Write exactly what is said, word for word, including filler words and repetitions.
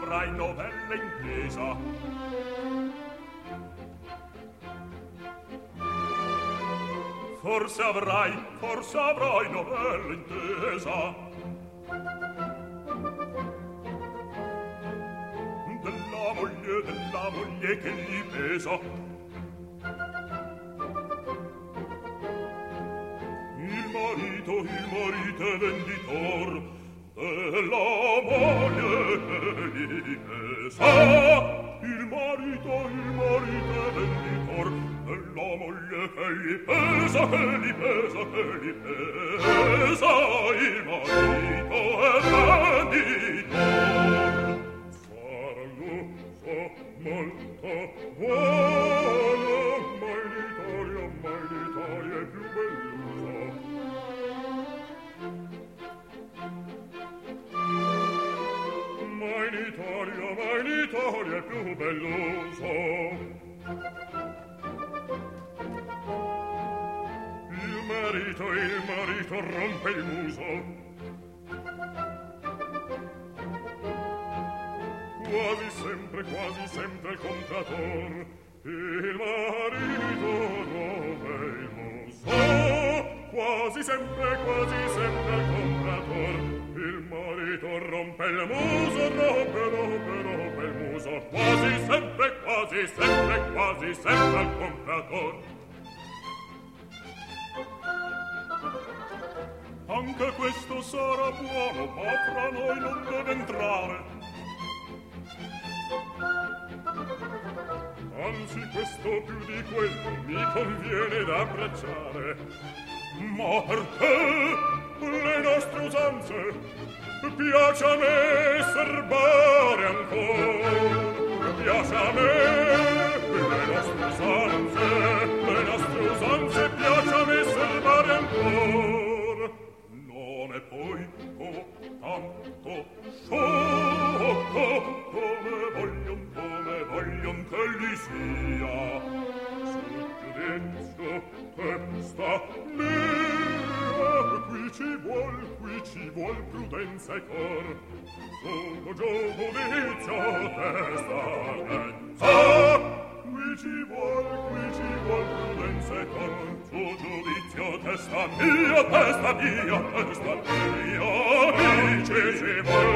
avrai novella intesa. Forse avrai, forse avrai novella intesa. Della moglie, della moglie che gli pesa. Il marito, il marito è venditor della moglie che gli pesa. Il marito, il marito è venditor della moglie che gli pesa, che gli pesa, che gli pesa. Il marito è venditor. Farlo so molto buono, ma l'Italia, ma l'Italia è più bellusa. Ma in Italia, ma in Italia è più bellusa. Il marito, il marito rompe il muso. Quasi sempre, quasi sempre il compratore, il marito rompe il muso. Quasi sempre, quasi sempre il compratore, il marito rompe il muso, rompe, rompe, rompe il muso. Quasi sempre, quasi sempre, quasi sempre il compratore. Anche questo sarà buono, ma fra noi non deve entrare. Anzi, questo più di quello mi conviene da abbracciare. Ma perché le nostre usanze piace a me serbare ancora? Piace a me le nostre usanze, le nostre usanze piace a me serbare ancora. Non è poi oh, tanto sciocco come voglion, come voglion che gli sia. Sul giudizio testa mia, qui ci vuol, qui ci vuol prudenza e cor. Sul giudizio testa mia, qui ci vuol, qui ci vuol prudenza e cor. Sul giudizio testa mia, testa mia, testa mia, qui ci vuol